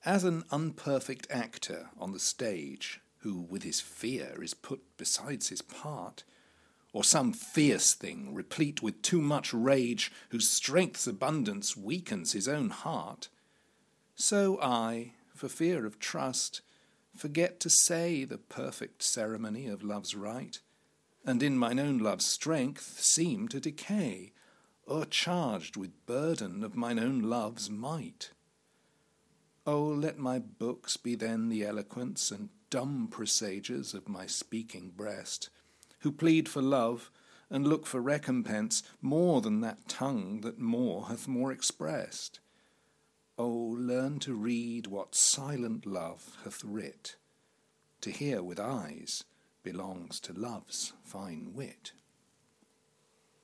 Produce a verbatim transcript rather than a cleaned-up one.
As an unperfect actor on the stage, who with his fear is put besides his part, or some fierce thing, replete with too much rage, whose strength's abundance weakens his own heart, so I, for fear of trust, forget to say the perfect ceremony of love's rite, and in mine own love's strength seem to decay, o'ercharged with burden of mine own love's might. Oh, let my books be then the eloquence and dumb presagers of my speaking breast, who plead for love and look for recompense more than that tongue that more hath more expressed. Oh, learn to read what silent love hath writ. To hear with eyes belongs to love's fine wit.